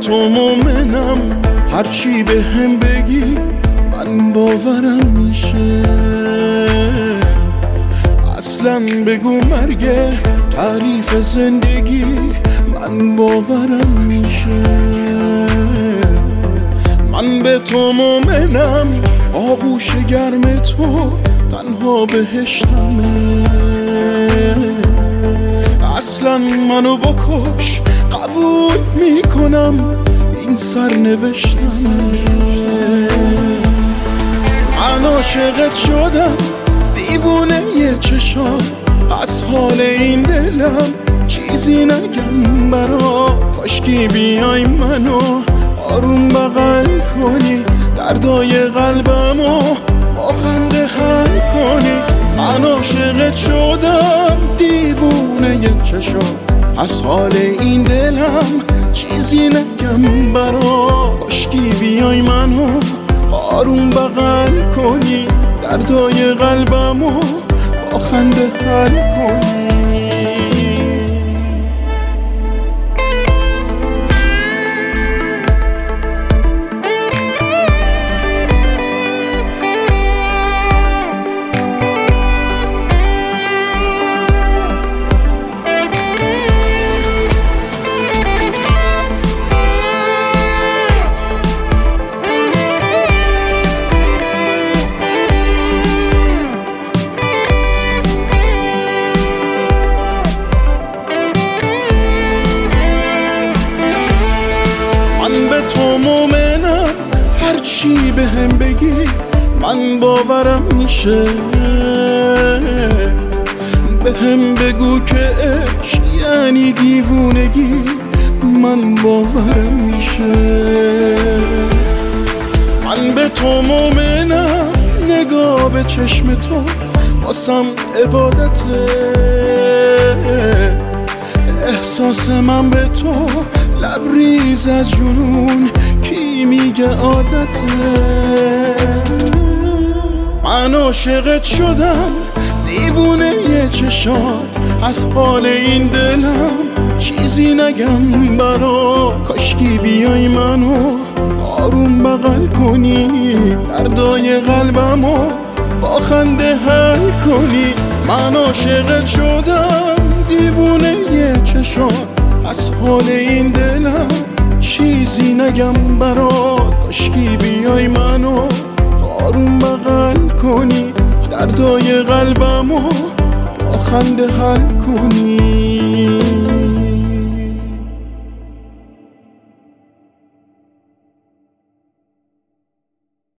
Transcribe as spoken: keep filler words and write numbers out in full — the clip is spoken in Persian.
تو مومنم، هرچی به هم بگی من باورم میشه. اصلا بگو مرگه تعریف زندگی من باورم میشه. من به تو مومنم، آغوش گرم تو تنها بهشتمه. اصلا منو بکش قبول میکنم، این سرنوشتمه. من عاشقت شدم دیوونه یه چشام، از حال این دلم چیزی نگم برا. کاشکی بیای منو آروم بغل کنی، دردای قلبمو با خنده حل کنی. من عاشقت شدم دیوونه یه چشام، از حال این دلم چیزی نگم برا. کاشکی بیای منو آروم بغل کنی، دردای قلبمو با خنده حل کنی. تو مومنم، هرچی به هم بگی من باورم میشه. به هم بگو که عشق یعنی دیوونگی من باورم میشه. من به تو مومنم، نگاه به چشم تو واسم عبادته. احساس من به تو لبریز از جنون، کی میگه عادته. من عاشقت شدم دیوونه یه چشات، از حال این دلم چیزی نگم برا. کاشکی بیای منو آروم بغل کنی، دردای قلبمو با خنده حل کنی. من عاشقت شدم دیوونه یه چشات، از حال این دلم چیزی نگم برات. کاشکی بیای منو آروم بغل کنی، دردای قلبمو با خنده حل کنی.